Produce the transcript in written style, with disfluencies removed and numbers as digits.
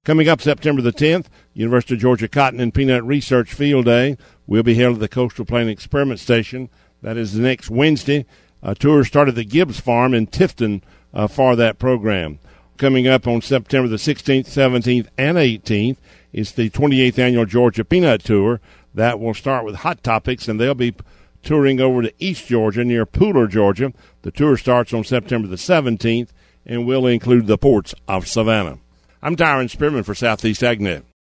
Coming up September the 10th, University of Georgia Cotton and Peanut Research Field Day will be held at the Coastal Plain Experiment Station. That is the next Wednesday. A tour started at the Gibbs Farm in Tifton for that program. Coming up on September the 16th, 17th, and 18th is the 28th Annual Georgia Peanut Tour. That will start with Hot Topics, and they'll be touring over to East Georgia near Pooler, Georgia. The tour starts on September the 17th and will include the ports of Savannah. I'm Tyron Spearman for Southeast AgNet.